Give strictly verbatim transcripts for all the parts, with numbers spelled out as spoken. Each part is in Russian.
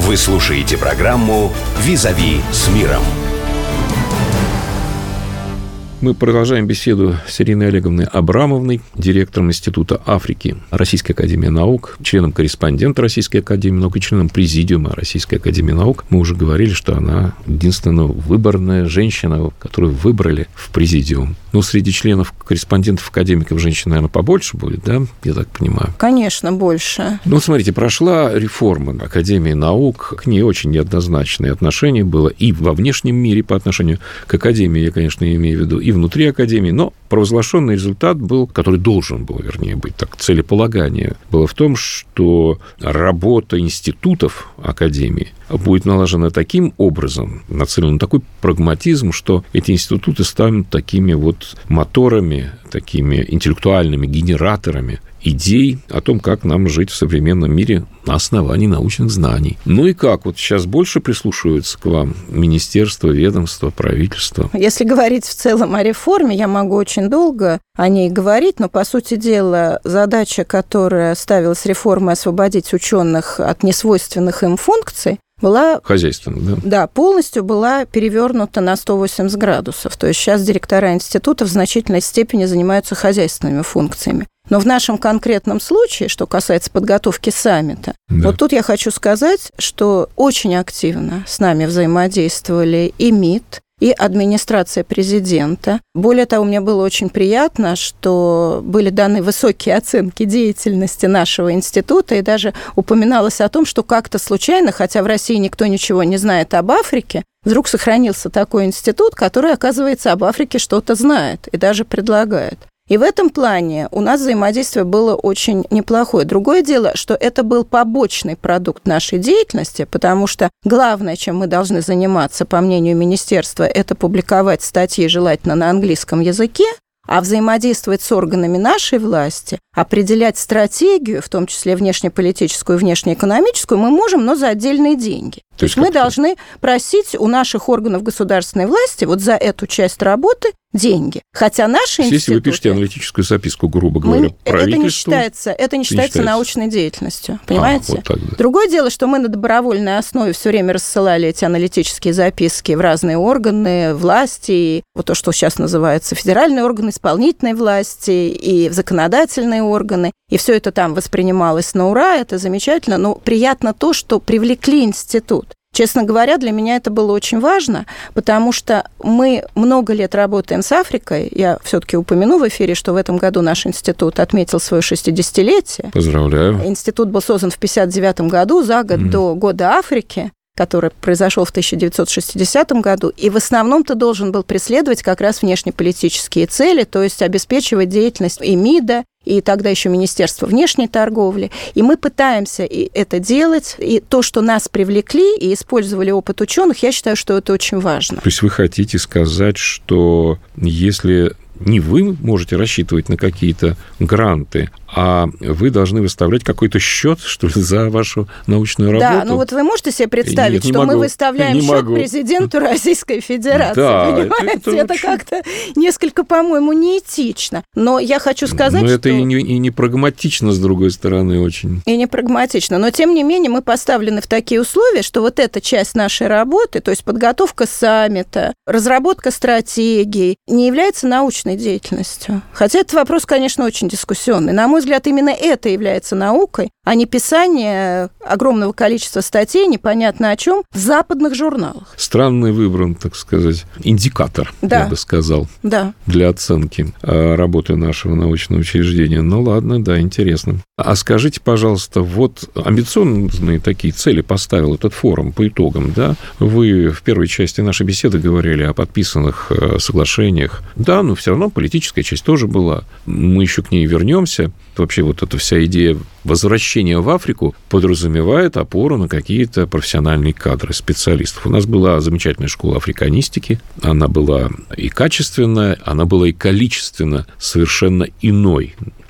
Вы слушаете программу «Визави с миром». Мы продолжаем беседу с Ириной Олеговной Абрамовной, директором Института Африки Российской академии наук, членом-корреспондента Российской академии наук и членом президиума Российской академии наук. Мы уже говорили, что она единственная выборная женщина, которую выбрали в президиум. Ну, среди членов-корреспондентов, академиков женщин, наверное, побольше будет, да? Я так понимаю. Конечно, больше. Ну, смотрите, прошла реформа Академии наук. К ней очень неоднозначное отношение было и во внешнем мире по отношению к Академии, я, конечно, имею в виду, и внутри Академии, но провозглашенный результат был, который должен был, вернее, быть так, целеполагание, было в том, что работа институтов Академии будет налажена таким образом, нацелена на такой прагматизм, что эти институты станут такими вот моторами, такими интеллектуальными генераторами идей о том, как нам жить в современном мире на основании научных знаний. Ну и как? Вот сейчас больше прислушиваются к вам министерство, ведомство, правительство? Если говорить в целом о реформе, я могу очень долго о ней говорить, но, по сути дела, задача, которая ставилась реформой освободить ученых от несвойственных им функций, была... Хозяйственная, да? Да, полностью была перевернута на сто восемьдесят градусов. То есть сейчас директора института в значительной степени занимаются хозяйственными функциями. Но в нашем конкретном случае, что касается подготовки саммита, да. Вот тут я хочу сказать, что очень активно с нами взаимодействовали и МИД, и администрация президента. Более того, мне было очень приятно, что были даны высокие оценки деятельности нашего института, и даже упоминалось о том, что как-то случайно, хотя в России никто ничего не знает об Африке, вдруг сохранился такой институт, который, оказывается, об Африке что-то знает и даже предлагает. И в этом плане у нас взаимодействие было очень неплохое. Другое дело, что это был побочный продукт нашей деятельности, потому что главное, чем мы должны заниматься, по мнению министерства, это публиковать статьи, желательно на английском языке, а взаимодействовать с органами нашей власти, определять стратегию, в том числе внешнеполитическую и внешнеэкономическую, мы можем, но за отдельные деньги. То есть мы должны просить у наших органов государственной власти вот за эту часть работы деньги. Хотя наши институты... Если вы пишете аналитическую записку, грубо говоря, мы, правительству... Это не считается, это не считается, не считается научной деятельностью, понимаете? А, вот так, да. Другое дело, что мы на добровольной основе все время рассылали эти аналитические записки в разные органы власти, вот то, что сейчас называется федеральные органы исполнительной власти и в законодательные органы, и все это там воспринималось на ура, это замечательно, но приятно то, что привлекли институт. Честно говоря, для меня это было очень важно, потому что мы много лет работаем с Африкой. Я все-таки упомяну в эфире, что в этом году наш институт отметил свое шестидесятилетие. Поздравляю. Институт был создан в пятьдесят девятом году, за год mm. до Года Африки, который произошел в тысяча девятьсот шестидесятом году, и в основном-то должен был преследовать как раз внешнеполитические цели, то есть обеспечивать деятельность и МИДа, и тогда еще Министерство внешней торговли. И мы пытаемся и это делать. И то, что нас привлекли и использовали опыт ученых, я считаю, что это очень важно. То есть вы хотите сказать, что если не вы можете рассчитывать на какие-то гранты, а вы должны выставлять какой-то счет, что ли, за вашу научную работу? Да, ну вот вы можете себе представить, Нет, что могу, мы выставляем счет могу. президенту Российской Федерации, да, понимаете? Это, это, это как-то несколько, по-моему, неэтично. Но я хочу сказать, Но что... это и не, и не прагматично, с другой стороны, очень. И не прагматично. Но, тем не менее, мы поставлены в такие условия, что вот эта часть нашей работы, то есть подготовка саммита, разработка стратегий, не является научной деятельностью. Хотя этот вопрос, конечно, очень дискуссионный. На мой взгляд, именно это является наукой, а не писание огромного количества статей, непонятно о чем, в западных журналах. Странный выбран, так сказать, индикатор, да. я бы сказал, да. для оценки работы нашего научного учреждения. Ну ладно, да, интересно. А скажите, пожалуйста, вот амбициозные такие цели поставил этот форум по итогам, да? Вы в первой части нашей беседы говорили о подписанных соглашениях. Да, но все равно политическая часть тоже была. Мы еще к ней вернемся. Вообще вот эта вся идея возвращения в Африку подразумевает опору на какие-то профессиональные кадры, специалистов. У нас была замечательная школа африканистики. Она была и качественная, она была и количественно совершенно иной.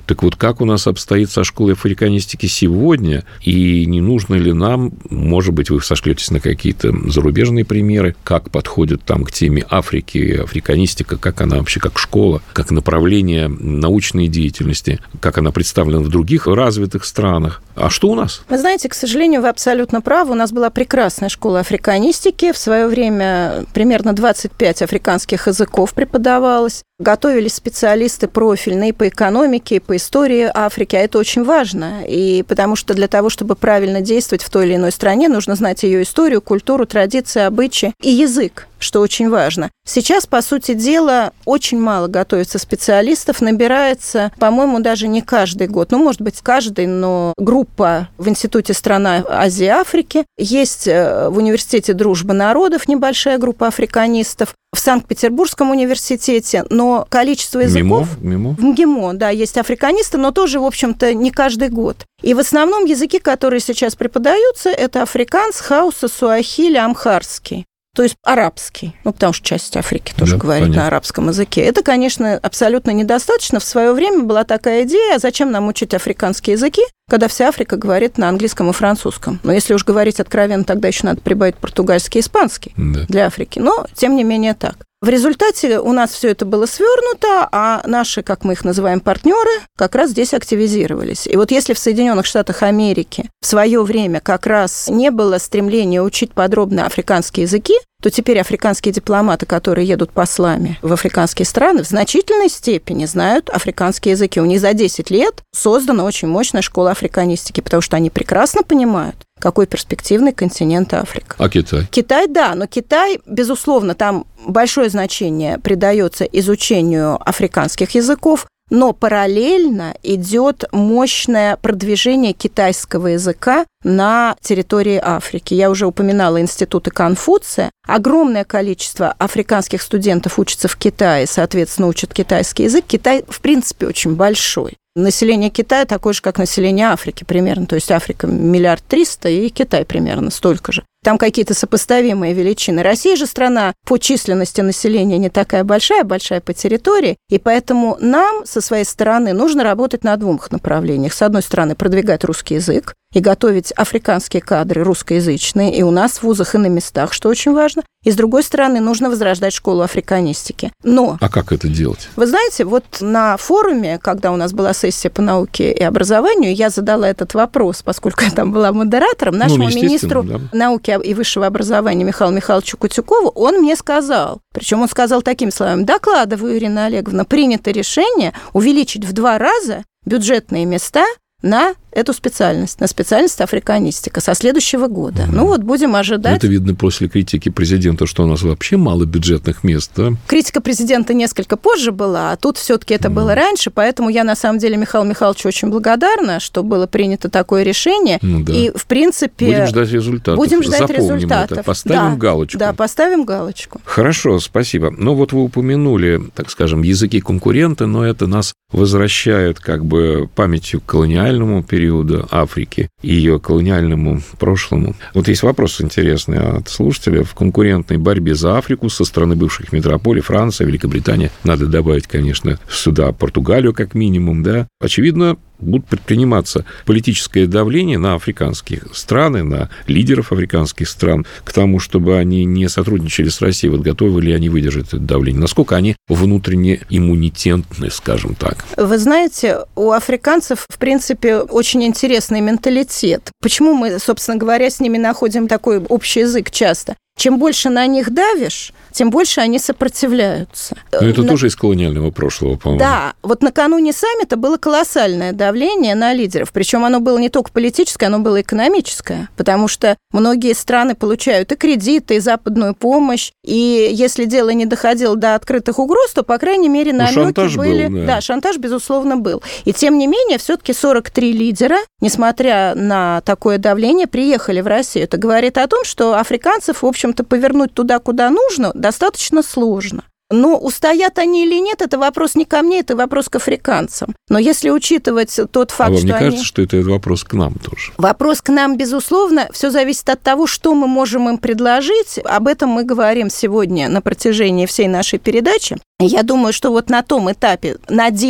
Так вот, как у нас обстоит со школой африканистики сегодня, и не нужно ли нам, может быть, вы сошлетесь на какие-то зарубежные примеры, как подходит там к теме Африки, африканистика, как она вообще как школа, как направление научной деятельности, как она представлена в других развитых странах. А что у нас? Вы знаете, к сожалению, вы абсолютно правы. У нас была прекрасная школа африканистики. В свое время примерно двадцать пять африканских языков преподавалось. Готовились специалисты профильные по экономике, и по истории Африки. А это очень важно. И потому что для того, чтобы правильно действовать в той или иной стране, нужно знать ее историю, культуру, традиции, обычаи и язык, что очень важно. Сейчас, по сути дела, очень мало готовится специалистов, набирается, по-моему, даже не каждый год. Ну, может быть, каждый, но группа в Институте стран Азии и Африки. Есть в Университете дружбы народов небольшая группа африканистов. В Санкт-Петербургском университете, но количество языков... МГИМО? В МГИМО, да, есть африканисты, но тоже, в общем-то, не каждый год. И в основном языки, которые сейчас преподаются, это африканс, хауса, суахили, амхарский. То есть арабский, ну, потому что часть Африки тоже да, говорит понятно. На арабском языке. Это, конечно, абсолютно недостаточно. В свое время была такая идея, зачем нам учить африканские языки, когда вся Африка говорит на английском и французском. Но если уж говорить откровенно, тогда еще надо прибавить португальский и испанский да. для Африки. Но, тем не менее, так. В результате у нас все это было свернуто, а наши, как мы их называем, партнеры, как раз здесь активизировались. И вот если в Соединенных Штатах Америки в свое время как раз не было стремления учить подробно африканские языки, то теперь африканские дипломаты, которые едут послами в африканские страны, в значительной степени знают африканские языки. У них за десять лет создана очень мощная школа африканистики, потому что они прекрасно понимают, какой перспективный континент Африка. А Китай? Китай, да, но Китай, безусловно, там большое значение придается изучению африканских языков, но параллельно идет мощное продвижение китайского языка на территории Африки. Я уже упоминала институты Конфуция. Огромное количество африканских студентов учатся в Китае, соответственно, учат китайский язык. Китай, в принципе, очень большой. Население Китая такое же, как население Африки примерно. То есть Африка миллиард триста, и Китай примерно столько же. Там какие-то сопоставимые величины. Россия же страна по численности населения не такая большая, большая по территории, и поэтому нам со своей стороны нужно работать на двух направлениях. С одной стороны, продвигать русский язык и готовить африканские кадры русскоязычные и у нас в вузах, и на местах, что очень важно. И, с другой стороны, нужно возрождать школу африканистики. Но... А как это делать? Вы знаете, вот на форуме, когда у нас была сессия по науке и образованию, я задала этот вопрос, поскольку я там была модератором, нашему ну, министру да. науки и высшего образования Михаилу Михайловичу Кутюкову. Он мне сказал, причем он сказал такими словами: докладываю, Ирина Олеговна, принято решение увеличить в два раза бюджетные места на эту специальность, на специальность африканистика со следующего года. Mm. Ну вот, будем ожидать. Это видно после критики президента, что у нас вообще мало бюджетных мест, да? Критика президента несколько позже была, а тут все-таки это mm. было раньше, поэтому я, на самом деле, Михаилу Михайловичу очень благодарна, что было принято такое решение. Ну, да. И, в принципе... Будем ждать результатов. Будем ждать Запомним результатов. Это. Поставим да. галочку. Да, поставим галочку. Хорошо, спасибо. Ну вот вы упомянули, так скажем, языки конкурента, но это нас возвращает как бы памятью к колониальному периоду Африки и ее колониальному прошлому. Вот есть вопрос интересный от слушателя. В конкурентной борьбе за Африку со стороны бывших метрополий Франция, Великобритания, надо добавить, конечно, сюда Португалию как минимум, да, очевидно, будут предприниматься политическое давление на африканские страны, на лидеров африканских стран, к тому, чтобы они не сотрудничали с Россией. Вот готовы ли они выдержать это давление? Насколько они внутренне иммунитентны, скажем так? Вы знаете, у африканцев, в принципе, очень интересный менталитет. Почему мы, собственно говоря, с ними находим такой общий язык часто? Чем больше на них давишь, тем больше они сопротивляются. Но это на... тоже из колониального прошлого, по-моему. Да. Вот накануне саммита было колоссальное давление на лидеров. Причем оно было не только политическое, оно было экономическое. Потому что многие страны получают и кредиты, и западную помощь. И если дело не доходило до открытых угроз, то, по крайней мере, намеки ну, были... Был, да. да, шантаж, безусловно, был. И, тем не менее, все-таки сорок три лидера, несмотря на такое давление, приехали в Россию. Это говорит о том, что африканцев, в общем, то повернуть туда, куда нужно, достаточно сложно. Но устоят они или нет, это вопрос не ко мне, это вопрос к африканцам. Но если учитывать тот факт, а вам что не они... кажется, что это вопрос к нам тоже? Вопрос к нам, безусловно. Все зависит от того, что мы можем им предложить. Об этом мы говорим сегодня на протяжении всей нашей передачи. Я думаю, что вот на том этапе надежд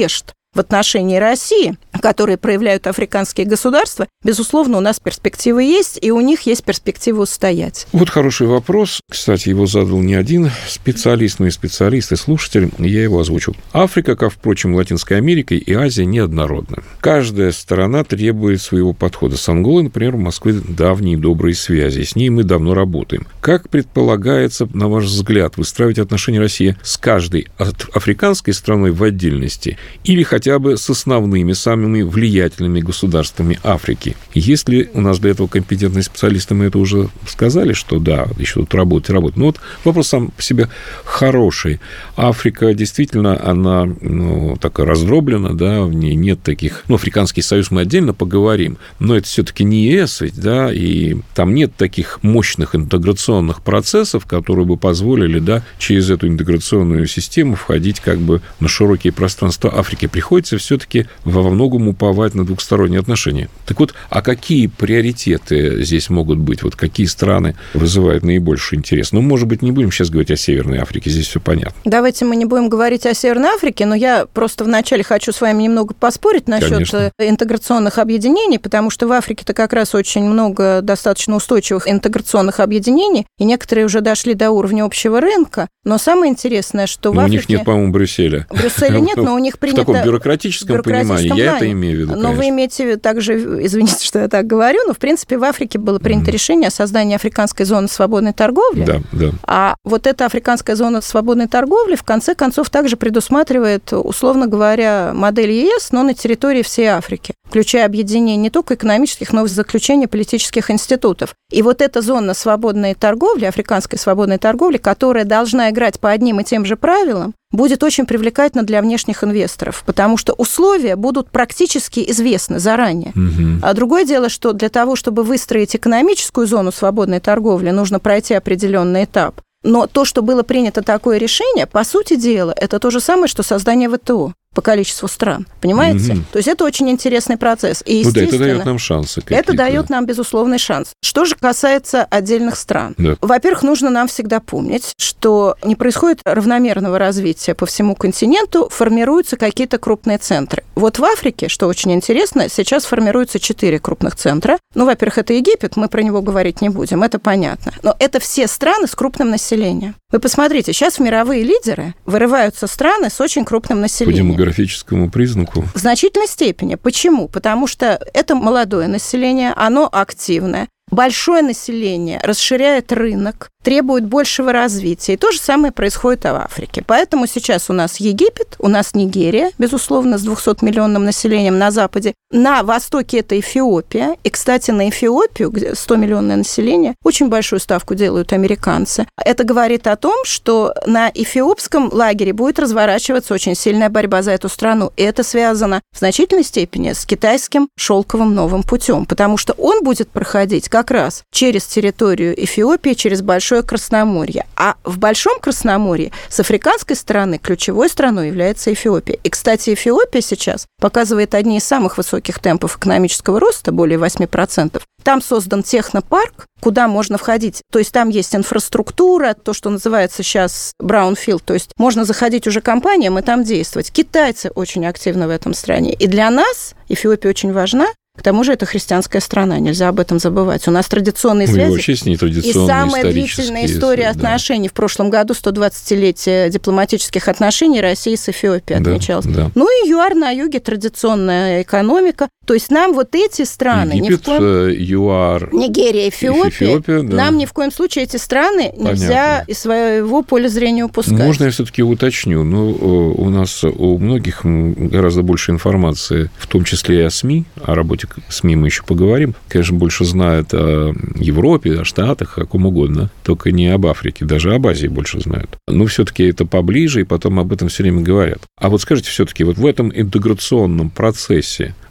в отношении России, которые проявляют африканские государства, безусловно, у нас перспективы есть, и у них есть перспектива устоять. Вот хороший вопрос. Кстати, его задал не один специалист, но и специалист, и слушатель. Я его озвучил. Африка, как, впрочем, Латинская Америка и Азия, неоднородна. Каждая сторона требует своего подхода. С Анголой, например, в Москве давние добрые связи. С ней мы давно работаем. Как предполагается, на ваш взгляд, выстраивать отношения России с каждой африканской страной в отдельности или хотя бы с основными, самыми влиятельными государствами Африки? Есть ли у нас для этого компетентные специалисты? Мы это уже сказали, что да, еще тут работать, работать. Но вот вопрос сам по себе хороший. Африка действительно, она ну, так раздроблена, да, в ней нет таких... Ну, Африканский союз мы отдельно поговорим, но это все-таки не ЕС, ведь, да, и там нет таких мощных интеграционных процессов, которые бы позволили, да, через эту интеграционную систему входить как бы на широкие пространства Африки. Приходится все-таки во многом уповать на двухсторонние отношения. Так вот, а какие приоритеты здесь могут быть? Вот какие страны вызывают наибольший интерес? Ну, может быть, не будем сейчас говорить о Северной Африке, здесь все понятно. Давайте мы не будем говорить о Северной Африке, но я просто вначале хочу с вами немного поспорить насчет Конечно. интеграционных объединений, потому что в Африке-то как раз очень много достаточно устойчивых интеграционных объединений, и некоторые уже дошли до уровня общего рынка. Но самое интересное, что но в Африке... У них нет, по-моему, Брюсселя. Брюсселя нет, но у них принято... В таком бюрократическом, бюрократическом понимании, плане. Я это имею в виду, Но конечно. Вы имеете также, извините, что я так говорю, но, в принципе, в Африке было принято mm. решение о создании африканской зоны свободной торговли. Да, да. А вот эта африканская зона свободной торговли, в конце концов, также предусматривает, условно говоря, модель ЕС, но на территории всей Африки, включая объединение не только экономических, но и заключение политических институтов. И вот эта зона свободной торговли, африканской свободной торговли, которая должна играть по одним и тем же правилам, будет очень привлекательна для внешних инвесторов, потому что условия будут практически известны заранее. Угу. А другое дело, что для того, чтобы выстроить экономическую зону свободной торговли, нужно пройти определенный этап. Но то, что было принято такое решение, по сути дела, это то же самое, что создание ВТО по количеству стран. Понимаете? Mm-hmm. То есть это очень интересный процесс. И, ну да, это дает нам шансы. Это дает нам безусловный шанс. Что же касается отдельных стран? Да. Во-первых, нужно нам всегда помнить, что не происходит равномерного развития по всему континенту, формируются какие-то крупные центры. Вот в Африке, что очень интересно, сейчас формируются четыре крупных центра. Ну, во-первых, это Египет, мы про него говорить не будем, это понятно. Но это все страны с крупным населением. Вы посмотрите, сейчас мировые лидеры вырываются страны с очень крупным населением. По демографическому признаку? В значительной степени. Почему? Потому что это молодое население, оно активное. Большое население расширяет рынок, требует большего развития. И то же самое происходит в Африке. Поэтому сейчас у нас Египет, у нас Нигерия, безусловно, с двухсотмиллионным населением на западе. На востоке это Эфиопия. И, кстати, на Эфиопию, где сто-миллионное население, очень большую ставку делают американцы. Это говорит о том, что на эфиопском лагере будет разворачиваться очень сильная борьба за эту страну. И это связано в значительной степени с китайским шелковым новым путем, потому что он будет проходить как раз через территорию Эфиопии, через Большое Красноморье. А в Большом Красноморье с африканской стороны ключевой страной является Эфиопия. И, кстати, Эфиопия сейчас показывает одни из самых высоких темпов экономического роста, более восемь процентов. Там создан технопарк, куда можно входить. То есть там есть инфраструктура, то, что называется сейчас браунфилд. То есть можно заходить уже компаниям и там действовать. Китайцы очень активны в этом стране. И для нас Эфиопия очень важна. К тому же это христианская страна, нельзя об этом забывать. У нас традиционные ну, связи. И вообще с ней традиционные, и самая длительная история да. отношений. В прошлом году сто двадцатилетие дипломатических отношений России с Эфиопией да, отмечалось. Да. Ну и ЮАР на юге, традиционная экономика. То есть нам вот эти страны... Египет, ни в коем... ЮАР, Нигерия, Эфиопия. Эфиопия да. Нам ни в коем случае эти страны Понятно. Нельзя из своего поля зрения упускать. Можно я все-таки уточню? Ну, у нас у многих гораздо больше информации, в том числе и о СМИ, о работе СМИ мы еще поговорим. Конечно, больше знают о Европе, о Штатах, о ком угодно, только не об Африке, даже об Азии больше знают. Но все-таки это поближе, и потом об этом все время говорят. А вот скажите все-таки, вот в этом интеграционном процессе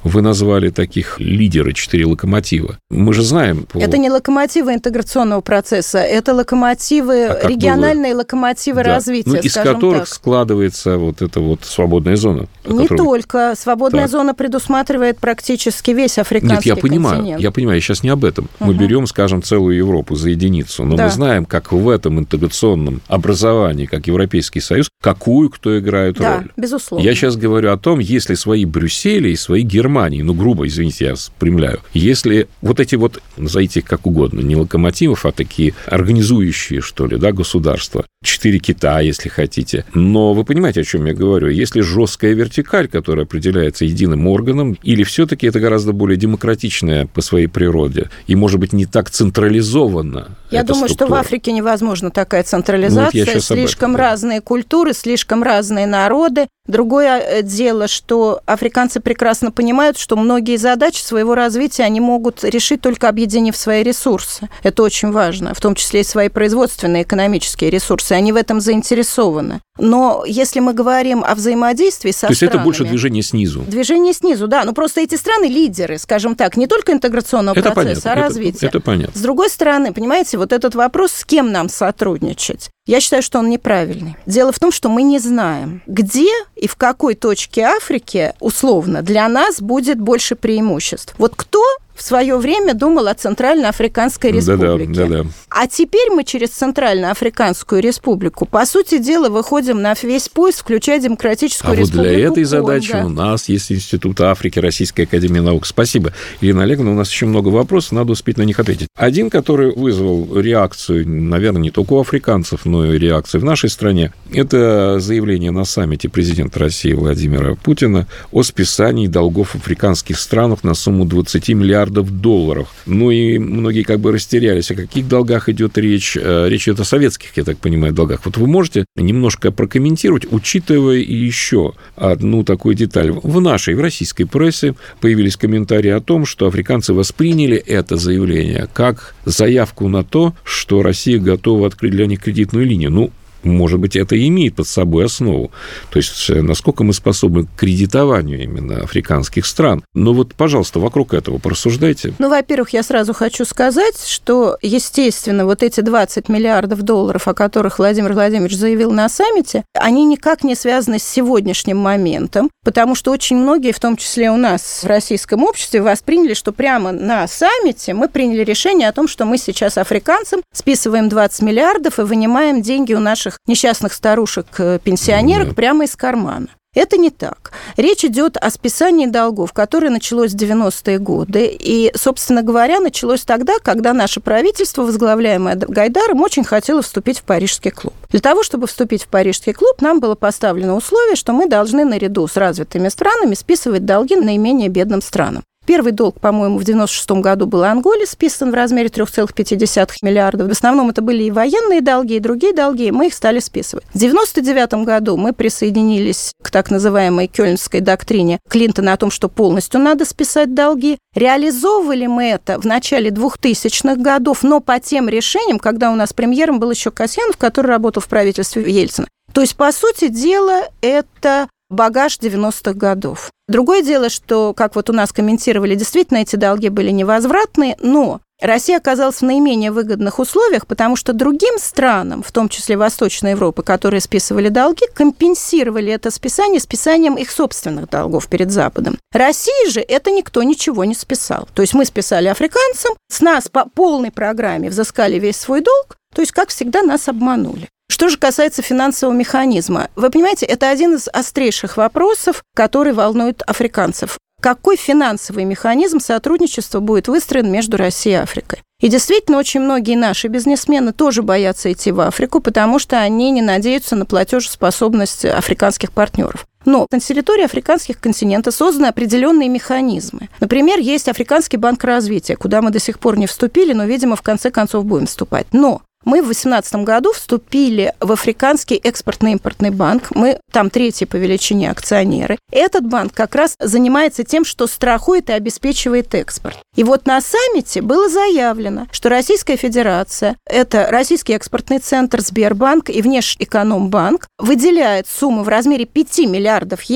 Вы назвали таких лидеры, четыре локомотива. Мы же знаем... По... Это не локомотивы интеграционного процесса, это локомотивы, а региональные вы... локомотивы да. развития, ну, из которых так. складывается вот эта вот свободная зона. Не которой... только. Свободная так. зона предусматривает практически весь африканский Нет, я понимаю, континент. Я понимаю, я сейчас не об этом. Угу. Мы берем, скажем, целую Европу за единицу, но да. мы знаем, как в этом интеграционном образовании, как Европейский Союз, какую кто играет да, роль. Безусловно. Я сейчас говорю о том, если свои Брюссели и свои Германии, ну, грубо, извините, я спрямляю, если вот эти вот, назовите их как угодно, не локомотивов, а такие организующие, что ли, да, государства, четыре кита, если хотите. Но вы понимаете, о чем я говорю? Если жесткая вертикаль, которая определяется единым органом, или все-таки это гораздо более демократичная по своей природе и, может быть, не так централизованно. Я думаю, структура. Что в Африке невозможна такая централизация. Ну, вот слишком этом, да. разные культуры, слишком разные народы. Другое дело, что африканцы прекрасно понимают, что многие задачи своего развития они могут решить только объединив свои ресурсы. Это очень важно, в том числе и свои производственные экономические ресурсы. Они в этом заинтересованы. Но если мы говорим о взаимодействии со странами... То есть это больше движение снизу? Движение снизу, да. Но просто эти страны лидеры, скажем так, не только интеграционного это процесса, понятно. а развития. Это, это понятно. С другой стороны, понимаете, вот этот вопрос, с кем нам сотрудничать, я считаю, что он неправильный. Дело в том, что мы не знаем, где и в какой точке Африки, условно, для нас будет больше преимуществ. Вот кто в свое время думал о Центральноафриканской республике. Да-да, да-да. А теперь мы через Центральноафриканскую республику, по сути дела, выходим на весь пояс, включая Демократическую а республику А вот для этой Конго. задачи у нас есть Институт Африки, Российская академия наук. Спасибо, Ирина Олеговна. У нас еще много вопросов, надо успеть на них ответить. Один, который вызвал реакцию, наверное, не только у африканцев, но и реакцию в нашей стране, это заявление на саммите президента России Владимира Путина о списании долгов в африканских странах на сумму двадцать миллиардов долларов. Ну и многие как бы растерялись, о каких долгах идет речь. Речь идет о советских, я так понимаю, долгах. Вот вы можете немножко прокомментировать, учитывая еще одну такую деталь. В нашей, в российской прессе появились комментарии о том, что африканцы восприняли это заявление как заявку на то, что Россия готова открыть для них кредитную линию. Ну, может быть, это и имеет под собой основу. То есть, насколько мы способны к кредитованию именно африканских стран. Но вот, пожалуйста, вокруг этого порассуждайте. Ну, во-первых, я сразу хочу сказать, что, естественно, вот эти двадцать миллиардов долларов, о которых Владимир Владимирович заявил на саммите, они никак не связаны с сегодняшним моментом, потому что очень многие, в том числе у нас в российском обществе, восприняли, что прямо на саммите мы приняли решение о том, что мы сейчас африканцам списываем двадцать миллиардов и вынимаем деньги у наших несчастных старушек-пенсионерок прямо из кармана. Это не так. Речь идет о списании долгов, которое началось в девяностые годы. И, собственно говоря, началось тогда, когда наше правительство, возглавляемое Гайдаром, очень хотело вступить в Парижский клуб. Для того, чтобы вступить в Парижский клуб, нам было поставлено условие, что мы должны наряду с развитыми странами списывать долги наименее бедным странам. Первый долг, по-моему, в девяносто шестом году был Анголе списан в размере три целых пять десятых миллиарда. В основном это были и военные долги, и другие долги, и мы их стали списывать. В девяносто девятом году мы присоединились к так называемой Кёльнской доктрине Клинтона о том, что полностью надо списать долги. Реализовывали мы это в начале двухтысячных годов, но по тем решениям, когда у нас премьером был еще Касьянов, который работал в правительстве Ельцина. То есть, по сути дела, это багаж девяностых годов. Другое дело, что, как вот у нас комментировали, действительно эти долги были невозвратные, но Россия оказалась в наименее выгодных условиях, потому что другим странам, в том числе Восточной Европы, которые списывали долги, компенсировали это списание списанием их собственных долгов перед Западом. России же это никто ничего не списал. То есть мы списали африканцам, с нас по полной программе взыскали весь свой долг, то есть, как всегда, нас обманули. Что же касается финансового механизма, вы понимаете, это один из острейших вопросов, который волнует африканцев. Какой финансовый механизм сотрудничества будет выстроен между Россией и Африкой? И действительно, очень многие наши бизнесмены тоже боятся идти в Африку, потому что они не надеются на платежеспособность африканских партнеров. Но на территории африканских континентов созданы определенные механизмы. Например, есть Африканский банк развития, куда мы до сих пор не вступили, но, видимо, в конце концов будем вступать. Но мы в две тысячи восемнадцатом году вступили в Африканский экспортно-импортный банк. Мы там третьи по величине акционеры. Этот банк как раз занимается тем, что страхует и обеспечивает экспорт. И вот на саммите было заявлено, что Российская Федерация, это Российский экспортный центр, Сбербанк и Внешэкономбанк, выделяет сумму в размере пяти миллиардов евро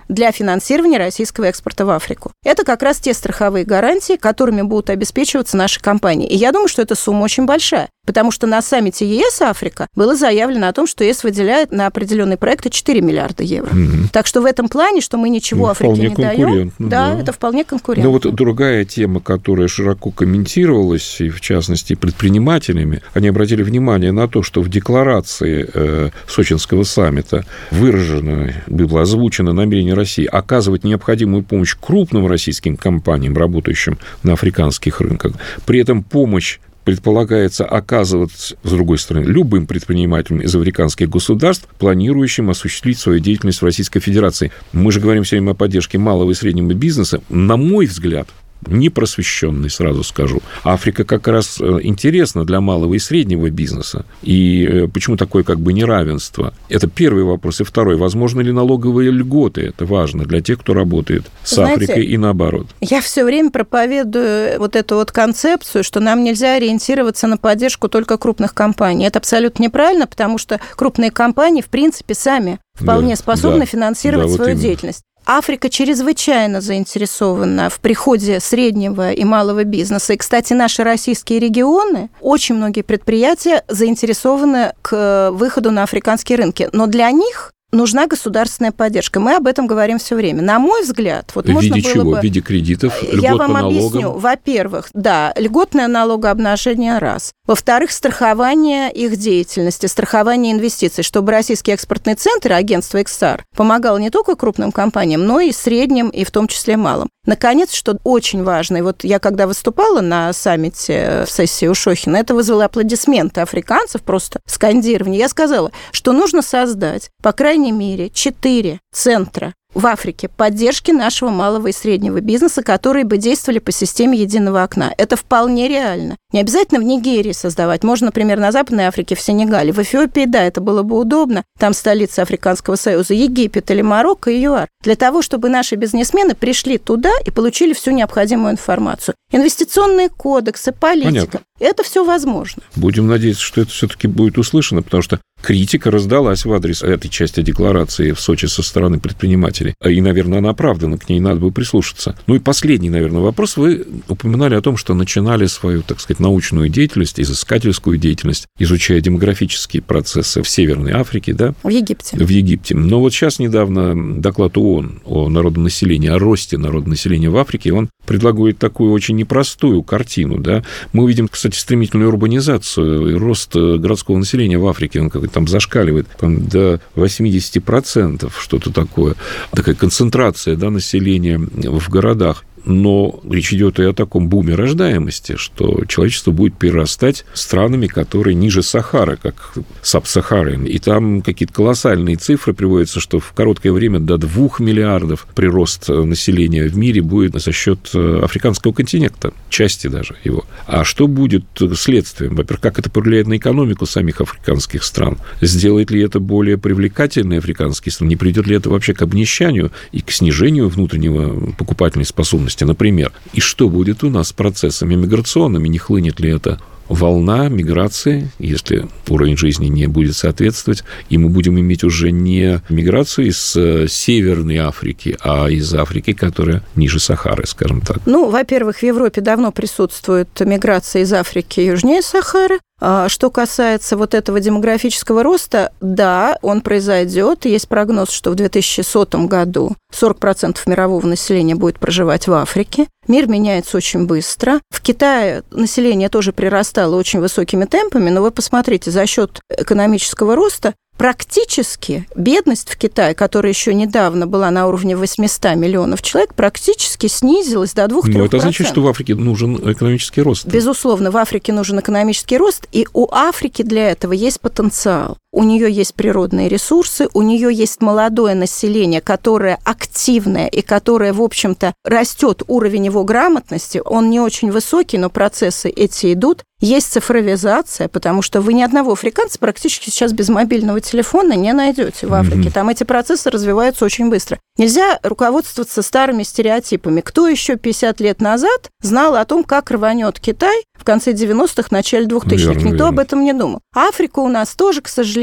для финансирования российского экспорта в Африку. Это как раз те страховые гарантии, которыми будут обеспечиваться наши компании. И я думаю, что эта сумма очень большая, потому что на саммите ЕС-Африка было заявлено о том, что ЕС выделяет на определенные проекты четыре миллиарда евро. Mm-hmm. Так что в этом плане, что мы ничего ну, Африке не даем, да, да, это вполне конкурентно. Но вот другая тема, которая широко комментировалась, и в частности предпринимателями, они обратили внимание на то, что в декларации э, Сочинского саммита выражено, было озвучено намерение России оказывать необходимую помощь крупным российским компаниям, работающим на африканских рынках. При этом помощь предполагается оказывать, с другой стороны, любым предпринимателям из африканских государств, планирующим осуществить свою деятельность в Российской Федерации. Мы же говорим все время о поддержке малого и среднего бизнеса. На мой взгляд, непросвещенный, сразу скажу. Африка как раз интересна для малого и среднего бизнеса. И почему такое как бы неравенство? Это первый вопрос. И второй. Возможно ли налоговые льготы? Это важно для тех, кто работает с Знаете, Африкой и наоборот. Я все время проповедую вот эту вот концепцию, что нам нельзя ориентироваться на поддержку только крупных компаний. Это абсолютно неправильно, потому что крупные компании, в принципе, сами вполне да, способны да, финансировать да, свою вот деятельность. Африка чрезвычайно заинтересована в приходе среднего и малого бизнеса. И, кстати, наши российские регионы, очень многие предприятия заинтересованы к выходу на африканские рынки. Но для них нужна государственная поддержка. Мы об этом говорим все время. На мой взгляд, вот в можно виде было чего? бы... В виде кредитов, льгот Я вам по налогам? объясню. Во-первых, да, льготное налогообложение раз. Во-вторых, страхование их деятельности, страхование инвестиций, чтобы Российский экспортный центр, агентство «Эксар», помогал не только крупным компаниям, но и средним, и в том числе малым. Наконец, что очень важно, и вот я когда выступала на саммите в сессии у Шохина, это вызвало аплодисменты африканцев, просто скандирование. Я сказала, что нужно создать, по крайней мере, четыре центра в Африке поддержки нашего малого и среднего бизнеса, которые бы действовали по системе единого окна. Это вполне реально. Не обязательно в Нигерии создавать. Можно, например, на Западной Африке, в Сенегале. В Эфиопии, да, это было бы удобно. Там столица Африканского Союза, Египет или Марокко и ЮАР. Для того, чтобы наши бизнесмены пришли туда и получили всю необходимую информацию. Инвестиционные кодексы, политика. Понятно. Это все возможно. Будем надеяться, что это все-таки будет услышано, потому что критика раздалась в адрес этой части декларации в Сочи со стороны предпринимателей. И, наверное, она оправдана, к ней надо бы прислушаться. Ну и последний, наверное, вопрос. Вы упоминали о том, что начинали свою, так сказать, научную деятельность, изыскательскую деятельность, изучая демографические процессы в Северной Африке, да? В Египте. В Египте. Но вот сейчас недавно доклад ООН о народонаселении, о росте народонаселения в Африке, он предлагает такую очень непростую картину, да? Мы увидим, кстати, стремительную урбанизацию и рост городского населения в Африке, он как-то там зашкаливает там, до восемьдесят процентов, что-то такое. Такая концентрация, да, населения в городах. Но речь идет и о таком буме рождаемости, что человечество будет перерастать странами, которые ниже Сахары, как Саб-Сахарин. И там какие-то колоссальные цифры приводятся, что в короткое время до двух миллиардов прирост населения в мире будет за счет африканского континента, части даже его. А что будет следствием? Во-первых, как это повлияет на экономику самих африканских стран? Сделает ли это более привлекательные африканские страны? Не приведет ли это вообще к обнищанию и к снижению внутреннего покупательной способности? Например, и что будет у нас с процессами миграционными? Не хлынет ли это волна миграции, если уровень жизни не будет соответствовать, и мы будем иметь уже не миграцию из Северной Африки, а из Африки, которая ниже Сахары, скажем так? Ну, во-первых, в Европе давно присутствует миграция из Африки южнее Сахары. Что касается вот этого демографического роста, да, он произойдет. Есть прогноз, что в две тысячи сотом году сорок процентов мирового населения будет проживать в Африке. Мир меняется очень быстро. В Китае население тоже прирастало очень высокими темпами, но вы посмотрите, за счет экономического роста практически бедность в Китае, которая еще недавно была на уровне восемьсот миллионов человек, практически снизилась до двух-трёх процентов. Но это значит, что в Африке нужен экономический рост. Безусловно, в Африке нужен экономический рост, и у Африки для этого есть потенциал. У нее есть природные ресурсы, у нее есть молодое население, которое активное и которое, в общем-то, растет уровень его грамотности. Он не очень высокий, но процессы эти идут. Есть цифровизация, потому что вы ни одного африканца практически сейчас без мобильного телефона не найдете в Африке. Mm-hmm. Там эти процессы развиваются очень быстро. Нельзя руководствоваться старыми стереотипами. Кто еще пятьдесят лет назад знал о том, как рванет Китай в конце девяностых, начале двухтысячных? Верно, Никто верно. об этом не думал. Африка у нас тоже, к сожалению,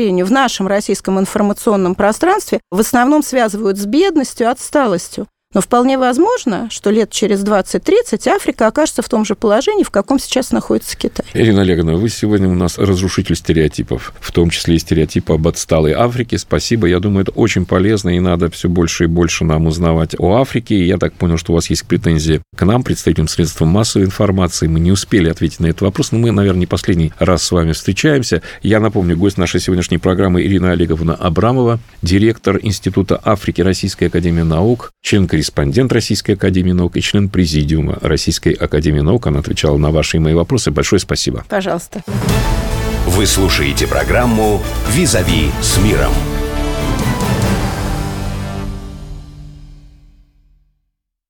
сожалению, в нашем российском информационном пространстве в основном связывают с бедностью, отсталостью. Но вполне возможно, что лет через двадцать-тридцать Африка окажется в том же положении, в каком сейчас находится Китай. Ирина Олеговна, вы сегодня у нас разрушитель стереотипов, в том числе и стереотипы об отсталой Африке. Спасибо. Я думаю, это очень полезно, и надо все больше и больше нам узнавать о Африке. И я так понял, что у вас есть претензии к нам, представителям средств массовой информации. Мы не успели ответить на этот вопрос, но мы, наверное, не последний раз с вами встречаемся. Я напомню, гость нашей сегодняшней программы Ирина Олеговна Абрамова, директор Института Африки Российской академии наук, член-корреспондент Российской академии наук и член президиума Российской академии наук. Она отвечала на ваши и мои вопросы. Большое спасибо. Пожалуйста. Вы слушаете программу «Визави с миром».